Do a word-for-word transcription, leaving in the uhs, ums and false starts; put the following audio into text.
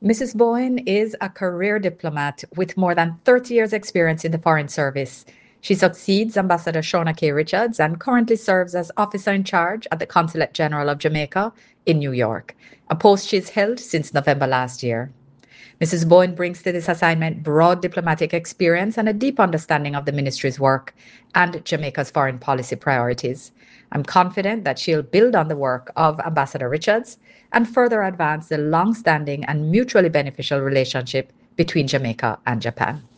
Missus Bowen is a career diplomat with more than thirty years' experience in the Foreign Service. She succeeds Ambassador Shona K. Richards and currently serves as Officer in Charge at the Consulate General of Jamaica in New York, a post she's held since November last year. Missus Bowen brings to this assignment broad diplomatic experience and a deep understanding of the ministry's work and Jamaica's foreign policy priorities. I'm confident that she'll build on the work of Ambassador Richards and further advance the long-standing and mutually beneficial relationship between Jamaica and Japan.